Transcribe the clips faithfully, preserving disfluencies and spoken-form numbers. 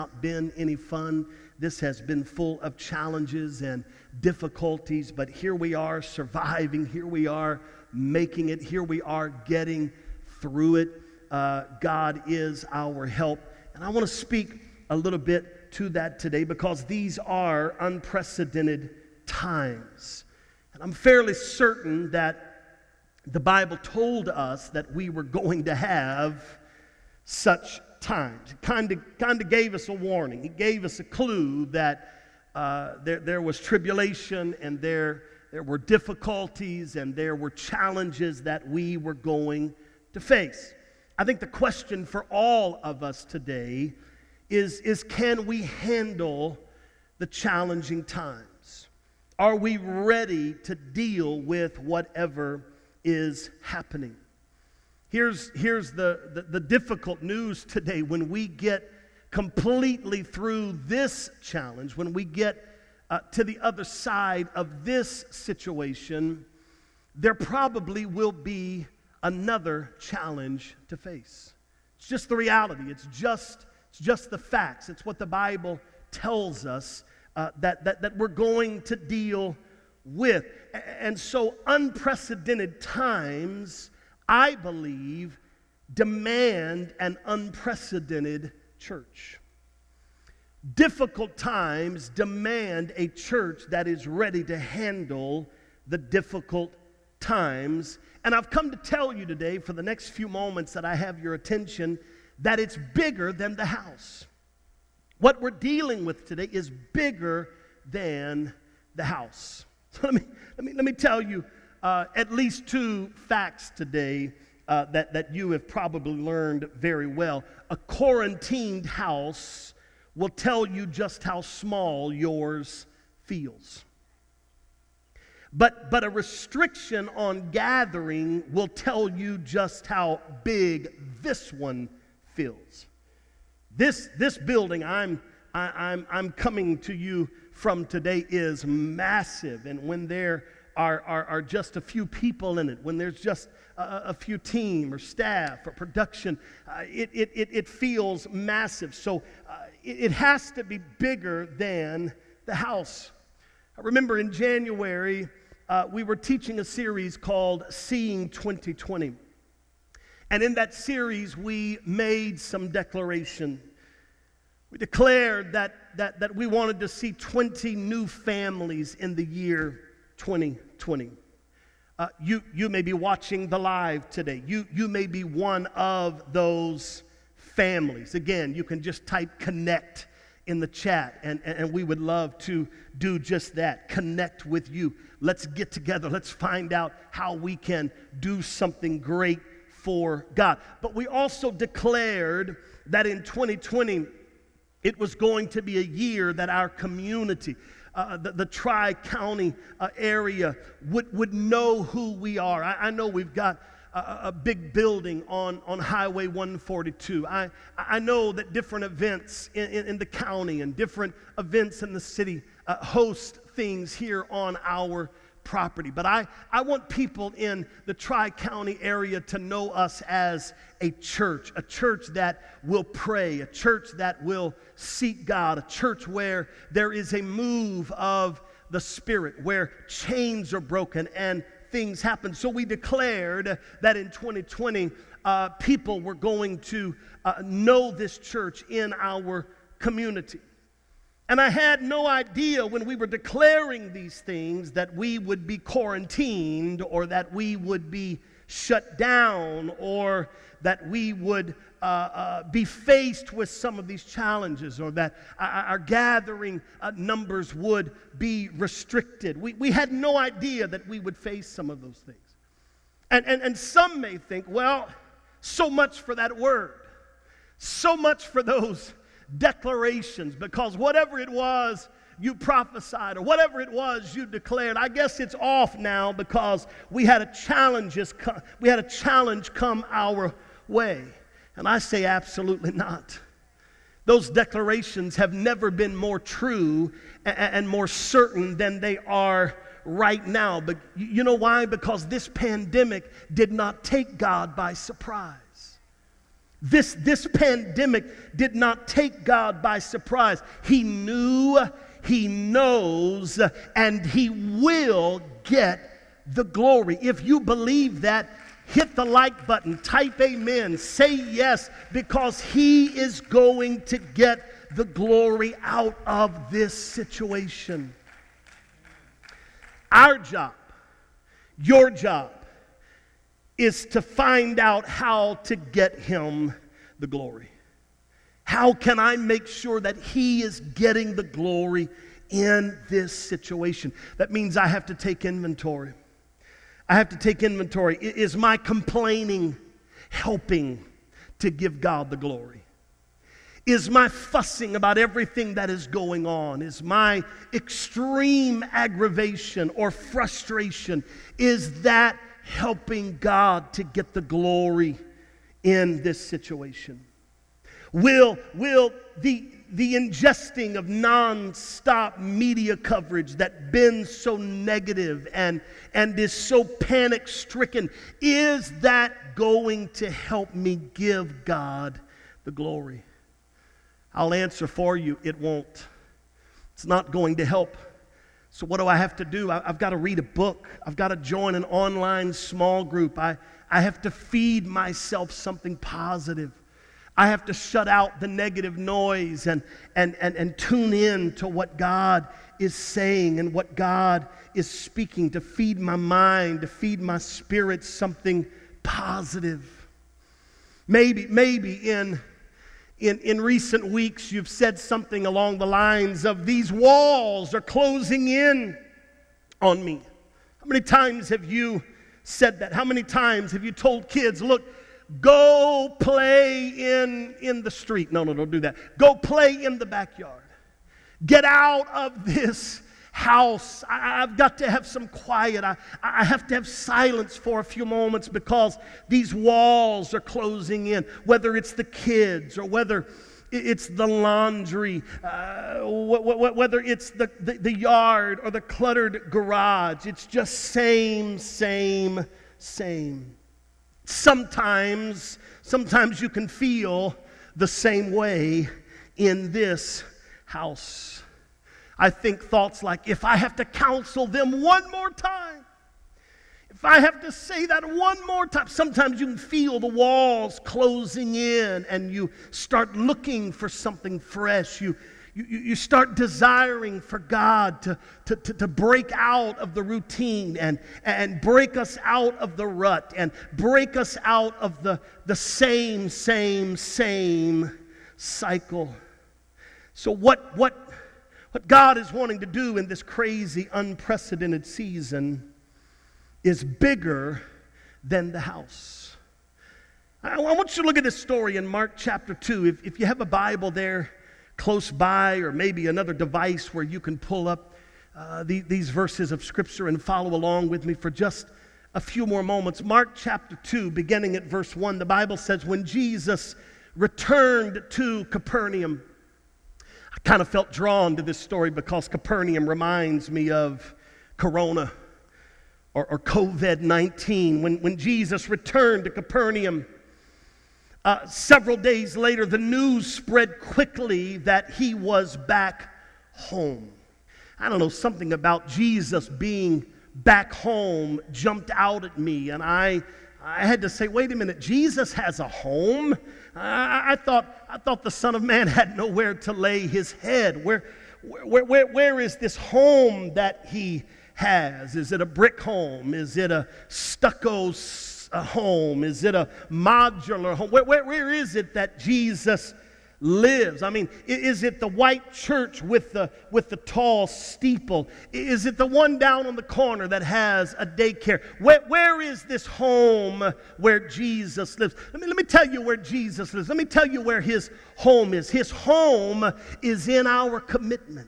Not been any fun. This has been full of challenges and difficulties, but here we are surviving. Here we are making it. Here we are getting through it. Uh, God is our help. And I want to speak a little bit to that today because these are unprecedented times. And I'm fairly certain that the Bible told us that we were going to have such times. It kind of kind of gave us a warning. It gave us a clue that uh, there, there was tribulation and there, there were difficulties and there were challenges that we were going to face. I think the question for all of us today is, is can we handle the challenging times? Are we ready to deal with whatever is happening? Here's, here's the, the, the difficult news today. When we get completely through this challenge, when we get uh, to the other side of this situation, there probably will be another challenge to face. It's just the reality. It's just, it's just the facts. It's what the Bible tells us uh, that, that, that we're going to deal with. And so unprecedented times, I believe, demand an unprecedented church. Difficult times demand a church that is ready to handle the difficult times. And I've come to tell you today, for the next few moments that I have your attention, that it's bigger than the house. What we're dealing with today is bigger than the house. So let me, let me, let me tell you Uh, at least two facts today uh, that, that you have probably learned very well. A quarantined house will tell you just how small yours feels. But, but a restriction on gathering will tell you just how big this one feels. This, this building I'm, I, I'm, I'm coming to you from today is massive, and when there Are, are, are just a few people in it, when there's just a, a few team or staff or production, uh, it, it, it, it feels massive. So uh, it, it has to be bigger than the house. I remember in January, uh, we were teaching a series called Seeing twenty twenty. And in that series, we made some declaration. We declared that, that, that we wanted to see twenty new families in the year twenty twenty. Uh, you, you may be watching the live today. You, you may be one of those families. Again, you can just type connect in the chat, and, and we would love to do just that, connect with you. Let's get together. Let's find out how we can do something great for God. But we also declared that in twenty twenty, it was going to be a year that our community, Uh, the, the Tri-County uh, area would, would know who we are. I, I know we've got a, a big building on, on Highway one forty-two. I, I know that different events in, in, in the county and different events in the city uh, host things here on our property. But I, I want people in the Tri-County area to know us as a church, a church that will pray, a church that will seek God, a church where there is a move of the Spirit, where chains are broken and things happen. So we declared that in twenty twenty, uh, people were going to uh, know this church in our community. And I had no idea when we were declaring these things that we would be quarantined or that we would be shut down or that we would uh, uh, be faced with some of these challenges or that our, our gathering uh, numbers would be restricted. We, we had no idea that we would face some of those things. And, and, and some may think, well, so much for that word, so much for those declarations, because whatever it was you prophesied or whatever it was you declared, I guess it's off now because we had a challenges co- we had a challenge come our way. And I say absolutely not. Those declarations have never been more true and, and more certain than they are right now. But you know why? Because this pandemic did not take God by surprise. This, this pandemic did not take God by surprise. He knew, He knows, and He will get the glory. If you believe that, hit the like button, type amen, say yes, because He is going to get the glory out of this situation. Our job, your job, is to find out how to get Him the glory. How can I make sure that He is getting the glory in this situation? That means I have to take inventory. I have to take inventory. Is my complaining helping to give God the glory? Is my fussing about everything that is going on? Is my extreme aggravation or frustration, is that helping God to get the glory in this situation? Will, will the, the ingesting of non-stop media coverage that been so negative and, and is so panic-stricken, is that going to help me give God the glory? I'll answer for you, it won't. It's not going to help. So what do I have to do? I, I've got to read a book. I've got to join an online small group. I, I have to feed myself something positive. I have to shut out the negative noise and, and, and, and tune in to what God is saying and what God is speaking, to feed my mind, to feed my spirit something positive. Maybe, maybe in In, in recent weeks, you've said something along the lines of, these walls are closing in on me. How many times have you said that? How many times have you told kids, look, go play in, in the street? No, no, don't do that. Go play in the backyard. Get out of this house. I, I've got to have some quiet. I, I have to have silence for a few moments because these walls are closing in. Whether it's the kids or whether it's the laundry, uh, wh- wh- whether it's the, the, the yard or the cluttered garage. It's just same, same, same. Sometimes, sometimes you can feel the same way in this house. I think thoughts like, if I have to counsel them one more time, if I have to say that one more time, sometimes you can feel the walls closing in and you start looking for something fresh. You, you, you start desiring for God to, to, to, to break out of the routine and, and break us out of the rut and break us out of the, the same, same, same cycle. So what, what, What God is wanting to do in this crazy, unprecedented season is bigger than the house. I, I want you to look at this story in Mark chapter two. If, if you have a Bible there close by, or maybe another device where you can pull up uh, the, these verses of Scripture and follow along with me for just a few more moments. Mark chapter two, beginning at verse one, the Bible says, when Jesus returned to Capernaum, I kind of felt drawn to this story because Capernaum reminds me of Corona or, or covid nineteen. When, when Jesus returned to Capernaum, uh, several days later, the news spread quickly that he was back home. I don't know, something about Jesus being back home jumped out at me, and I I had to say, wait a minute, Jesus has a home? I, I thought I thought the Son of Man had nowhere to lay his head. Where, where, where, where is this home that he has? Is it a brick home? Is it a stucco a home? Is it a modular home? Where, where, where is it that Jesus lives? I mean, is it the white church with the with the tall steeple? Is it the one down on the corner that has a daycare? Where, where is this home where Jesus lives? Let me, let me tell you where Jesus lives. Let me tell you where his home is. His home is in our commitment.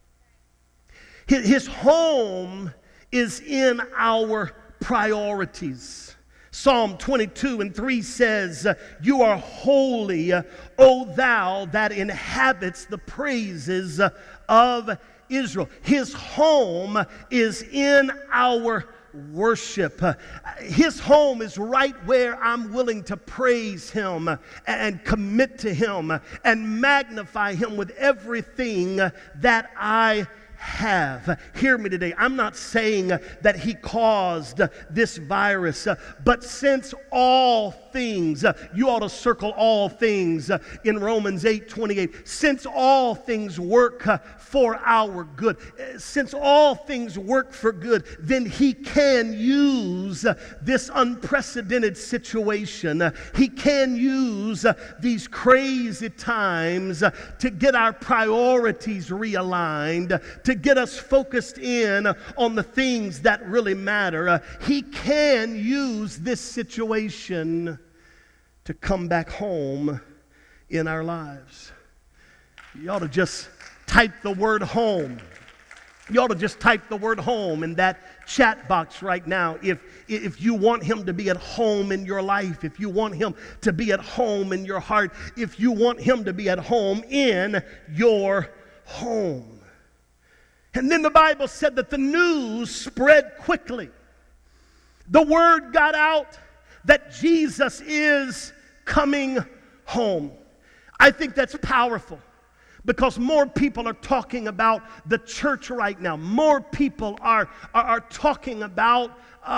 His, his home is in our priorities. Psalm twenty-two and three says, you are holy, O thou that inhabits the praises of Israel. His home is in our worship. Uh, his home is right where I'm willing to praise him and commit to him and magnify him with everything that I have. Hear me today. I'm not saying that he caused this virus, but since all things, you ought to circle all things in Romans eight twenty-eight, since all things work for our good, since all things work for good, then he can use this unprecedented situation. He can use these crazy times to get our priorities realigned, to get us focused in on the things that really matter. Uh, he can use this situation to come back home in our lives. You ought to just type the word home. You ought to just type the word home in that chat box right now. If, if you want him to be at home in your life, if you want him to be at home in your heart, if you want him to be at home in your home. And then the Bible said that the news spread quickly. The word got out that Jesus is coming home. I think that's powerful because more people are talking about the church right now. More people are, are, are talking about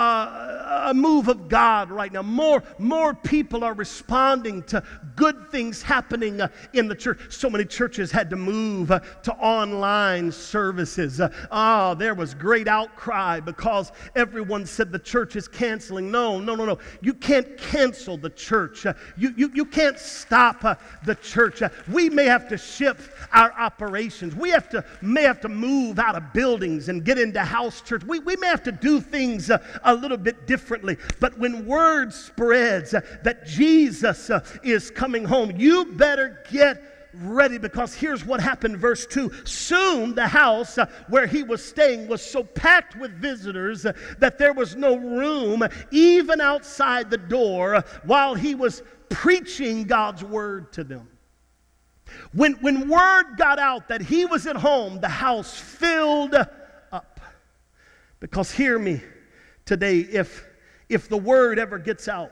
Uh, a move of God right now. More, more people are responding to good things happening uh, in the church. So many churches had to move uh, to online services. Uh, oh, there was great outcry because everyone said the church is canceling. No, no, no, no. You can't cancel the church. Uh, you, you, you can't stop uh, the church. Uh, we may have to shift our operations. We have to may have to move out of buildings and get into house church. We, we may have to do things uh, a little bit differently. But when word spreads uh, that Jesus uh, is coming home, you better get ready, because here's what happened, verse two. Soon the house uh, where he was staying was so packed with visitors uh, that there was no room even outside the door uh, while he was preaching God's word to them. When, when word got out that he was at home, the house filled up. Because hear me today, if, if the word ever gets out,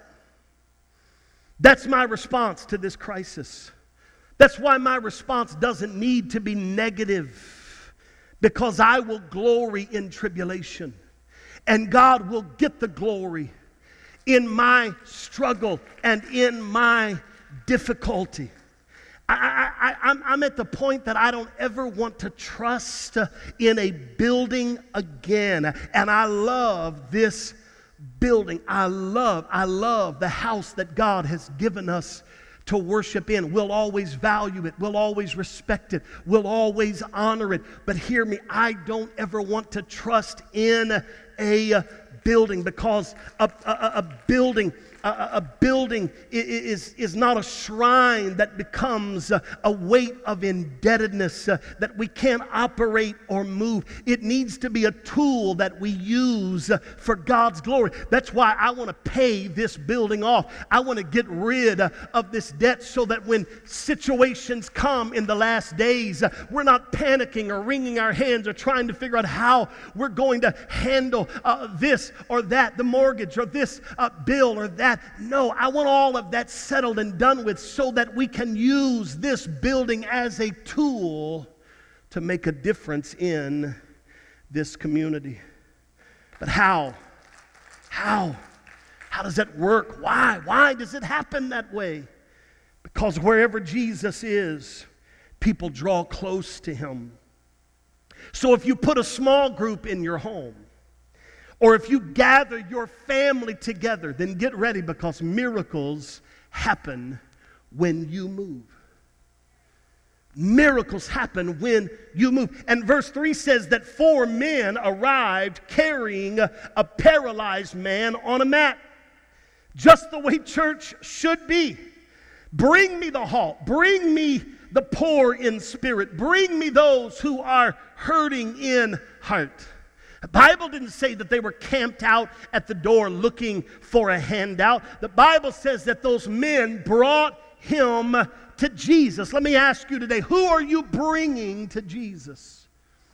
that's my response to this crisis. That's why my response doesn't need to be negative, because I will glory in tribulation, and God will get the glory in my struggle and in my difficulty. I, I, I'm, I'm at the point that I don't ever want to trust in a building again. And I love this building. I love, I love the house that God has given us to worship in. We'll always value it. We'll always respect it. We'll always honor it. But hear me, I don't ever want to trust in a building, because a, a, a building A, a building is, is not a shrine that becomes a, a weight of indebtedness uh, that we can't operate or move. It needs to be a tool that we use uh, for God's glory. That's why I want to pay this building off. I want to get rid uh, of this debt so that when situations come in the last days, uh, we're not panicking or wringing our hands or trying to figure out how we're going to handle uh, this or that, the mortgage or this uh, bill or that. No, I want all of that settled and done with so that we can use this building as a tool to make a difference in this community. But how? How? How does that work? Why? Why does it happen that way? Because wherever Jesus is, people draw close to him. So if you put a small group in your home, or if you gather your family together, then get ready, because miracles happen when you move. Miracles happen when you move. And verse three says that four men arrived carrying a paralyzed man on a mat. Just the way church should be. Bring me the halt. Bring me the poor in spirit. Bring me those who are hurting in heart. The Bible didn't say that they were camped out at the door looking for a handout. The Bible says that those men brought him to Jesus. Let me ask you today, who are you bringing to Jesus?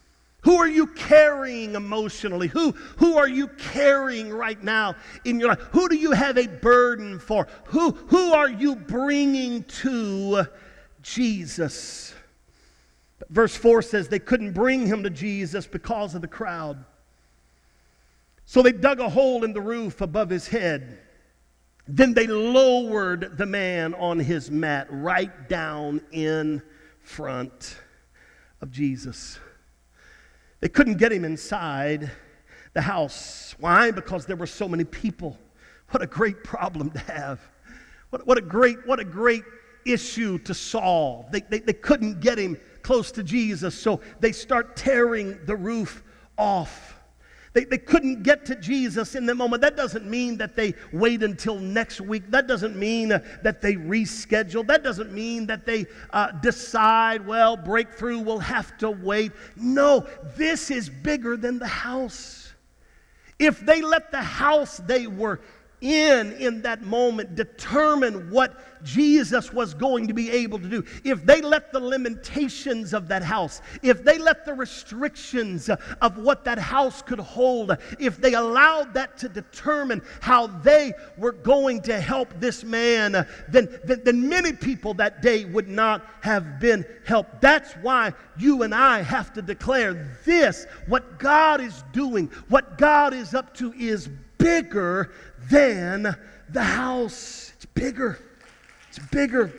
Who are you carrying emotionally? Who, who are you carrying right now in your life? Who do you have a burden for? Who, who are you bringing to Jesus? But verse four says they couldn't bring him to Jesus because of the crowd. So they dug a hole in the roof above his head. Then they lowered the man on his mat right down in front of Jesus. They couldn't get him inside the house. Why? Because there were so many people. What a great problem to have. What, what a great, what a great issue to solve. They, they, they couldn't get him close to Jesus, so they start tearing the roof off. They, they couldn't get to Jesus in the moment. That doesn't mean that they wait until next week. That doesn't mean uh, that they reschedule. That doesn't mean that they uh, decide, well, breakthrough will have to wait. No, this is bigger than the house. If they let the house they were in in that moment determine what Jesus was going to be able to do, if they let the limitations of that house, if they let the restrictions of what that house could hold, if they allowed that to determine how they were going to help this man, then, then, then many people that day would not have been helped. That's why you and I have to declare this: what God is doing, what God is up to is bigger than the house. It's bigger. It's bigger.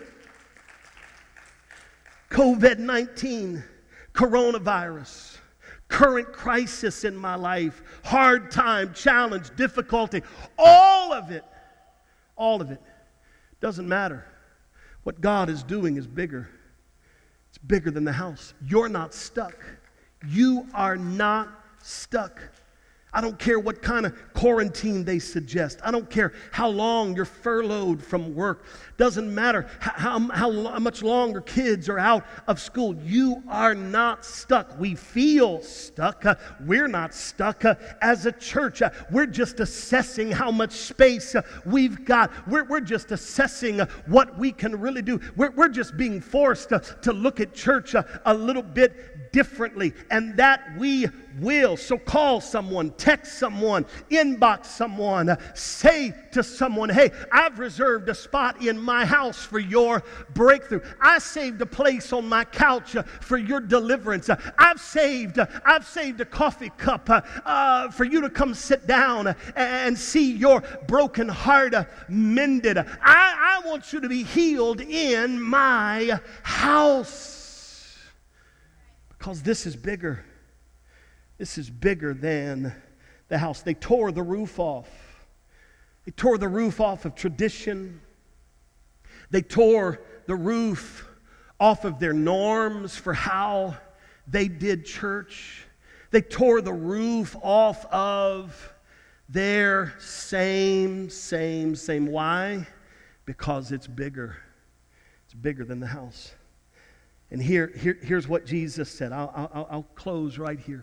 covid nineteen, coronavirus, current crisis in my life, hard time, challenge, difficulty, all of it, all of it doesn't matter. What God is doing is bigger. It's bigger than the house. You're not stuck. You are not stuck. I don't care what kind of quarantine they suggest. I don't care how long you're furloughed from work. Doesn't matter how, how, how much longer kids are out of school. You are not stuck. We feel stuck. Uh, we're not stuck uh, as a church. Uh, we're just assessing how much space uh, we've got. We're, we're just assessing uh, what we can really do. We're, we're just being forced uh, to look at church uh, a little bit differently, and that we will. So call someone, text someone, inbox someone, uh, say to someone, hey, I've reserved a spot in my house for your breakthrough. I saved a place on my couch uh, for your deliverance. Uh, I've saved, uh, I've saved a coffee cup uh, uh, for you to come sit down uh, and see your broken heart uh, mended. I, I want you to be healed in my house. Because this is bigger. This is bigger than the house. They tore the roof off. They tore the roof off of tradition. They tore the roof off of their norms for how they did church. They tore the roof off of their same, same, same. Why? Because it's bigger. It's bigger than the house. And here, here, here's what Jesus said. I'll, I'll, I'll close right here.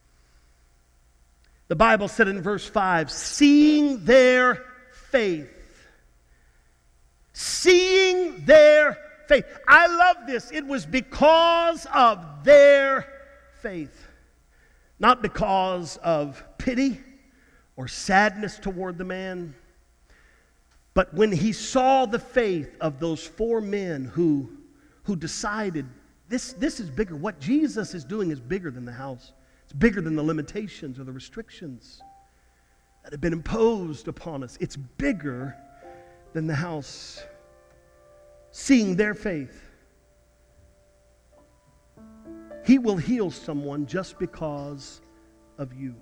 The Bible said in verse five, seeing their faith. Seeing their faith. I love this. It was because of their faith. Not because of pity or sadness toward the man. But when he saw the faith of those four men who who decided this, this is bigger. What Jesus is doing is bigger than the house. It's bigger than the limitations or the restrictions that have been imposed upon us. It's bigger than the house. Seeing their faith, he will heal someone just because of you.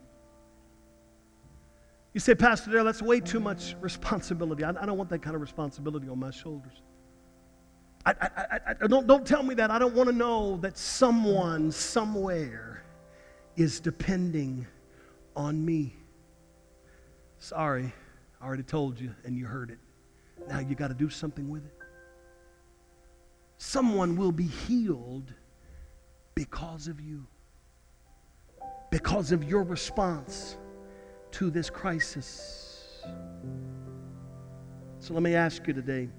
You say, Pastor Darrell, that's way too much responsibility. I, I don't want that kind of responsibility on my shoulders. I, I, I, don't, don't tell me that. I don't want to know that someone somewhere is depending on me. Sorry, I already told you and you heard it. Now you got to do something with it. Someone will be healed because of you, because of your response to this crisis. So let me ask you today,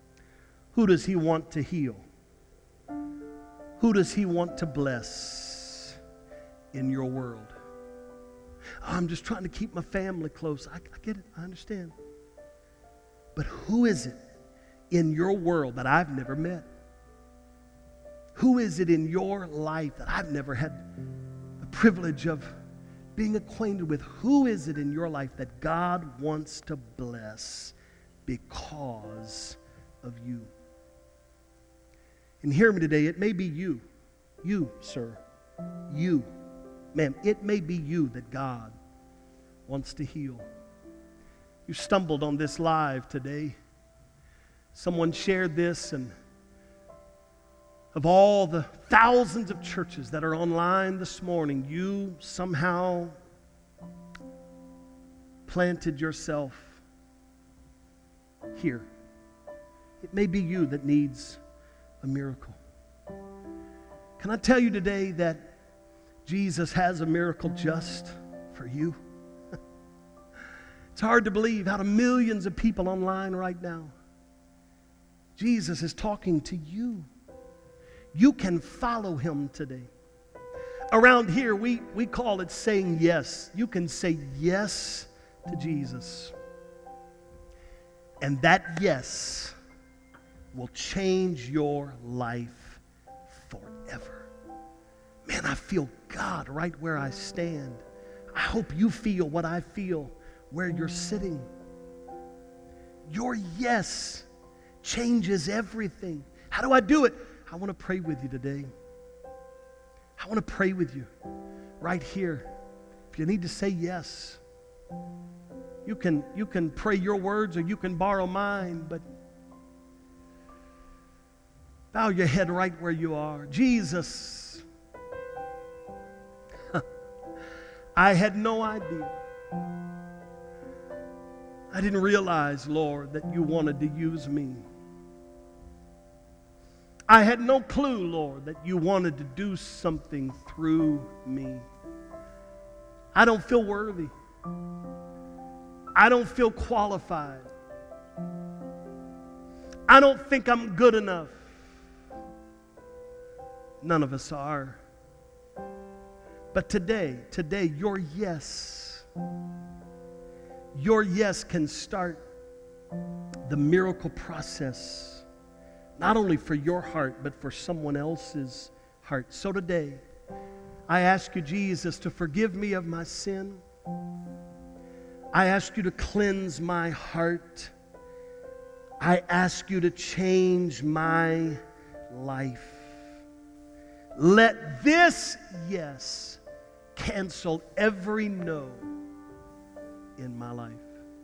who does he want to heal? Who does he want to bless? in your world? I'm just trying to keep my family close. I, I get it. I understand. But who is it in your world that I've never met? Who is it in your life that I've never had the privilege of being acquainted with? Who is it in your life that God wants to bless because of you? And hear me today, it may be you. You, sir. You. Ma'am, it may be you that God wants to heal. You stumbled on this live today. Someone shared this, and of all the thousands of churches that are online this morning, you somehow planted yourself here. It may be you that needs a miracle. Can I tell you today that Jesus has a miracle just for you? It's hard to believe out of millions of people online right now, Jesus is talking to you. You can follow him today. Around here, we, we call it saying yes. You can say yes to Jesus. And that yes will change your life forever. Man, I feel God right where I stand. I hope you feel what I feel where you're sitting. Your yes changes everything. How do I do it? I want to pray with you today. I want to pray with you right here. If you need to say yes, you can, you can pray your words or you can borrow mine, but bow your head right where you are. Jesus, I had no idea. I didn't realize, Lord, that you wanted to use me. I had no clue, Lord, that you wanted to do something through me. I don't feel worthy. I don't feel qualified. I don't think I'm good enough. None of us are. But today, today, your yes, your yes can start the miracle process, not only for your heart, but for someone else's heart. So today, I ask you, Jesus, to forgive me of my sin. I ask you to cleanse my heart. I ask you to change my life. Let this yes cancel every no in my life.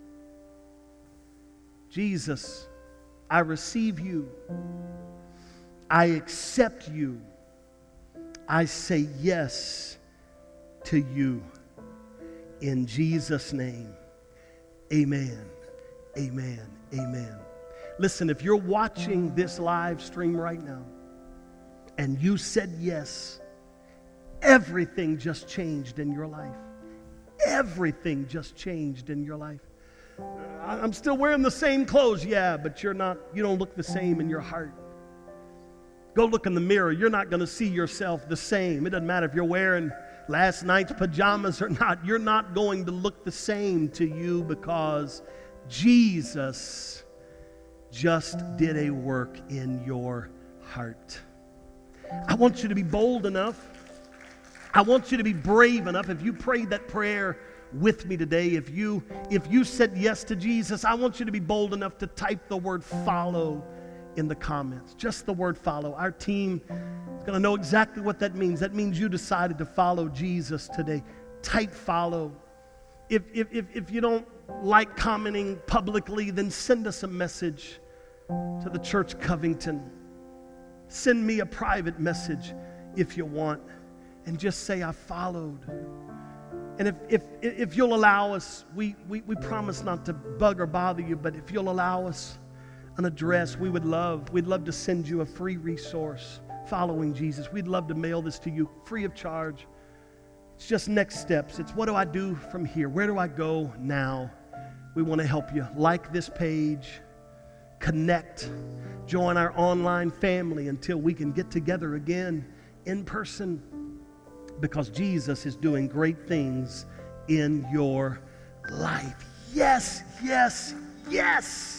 Jesus, I receive you. I accept you. I say yes to you. In Jesus' name, amen, amen, amen. Listen, if you're watching this live stream right now and you said yes, everything just changed in your life. Everything just changed in your life. I'm still wearing the same clothes, yeah, but you're not, you don't look the same in your heart. Go look in the mirror. You're not going to see yourself the same. It doesn't matter if you're wearing last night's pajamas or not. You're not going to look the same to you because Jesus just did a work in your heart. I want you to be bold enough. I want you to be brave enough. If you prayed that prayer with me today, if you if you said yes to Jesus, I want you to be bold enough to type the word follow in the comments. Just the word follow. Our team is going to know exactly what that means. That means you decided to follow Jesus today. Type follow. If if if, if you don't like commenting publicly, then send us a message to the Church Covington. Send me a private message if you want. And just say, I followed. And if if if you'll allow us, we, we, we promise not to bug or bother you, but if you'll allow us an address, we would love, we'd love to send you a free resource, Following Jesus. We'd love to mail this to you free of charge. It's just next steps. It's what do I do from here? Where do I go now? We want to help you. Like this page, connect, join our online family until we can get together again in person. because Jesus is doing great things in your life. Yes, yes, yes.